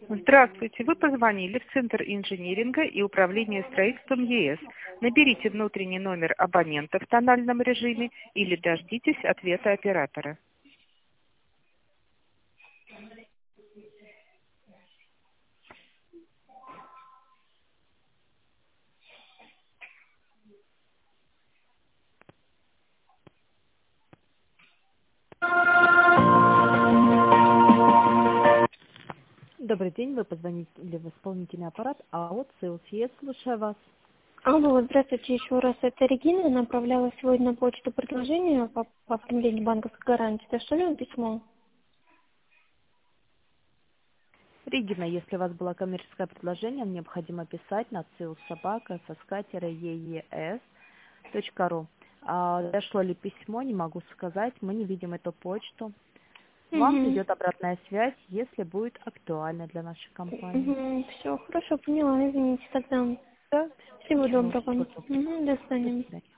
Здравствуйте, вы позвонили в Центр инжиниринга и управления строительством ЕС. Наберите внутренний номер абонента в тональном режиме или дождитесь ответа оператора. Добрый день, вы позвонили в исполнительный аппарат АО «ЦИЛС ЕС», слушаю вас. Алло, здравствуйте еще раз. Это Регина. Направляла сегодня на почту предложение по оформлению банковской гарантии. Дошло ли вам письмо? Регина, если у вас было коммерческое предложение, необходимо писать на cilsobaka.fsk-ees.ru. Дошло ли письмо, не могу сказать, мы не видим эту почту. Вам Угу. придет обратная связь, если будет актуальна для нашей компании. Угу. Все, хорошо, поняла. Извините тогда. Да, Всего ничего, доброго. всего доброго. Угу. До До свидания. свидания.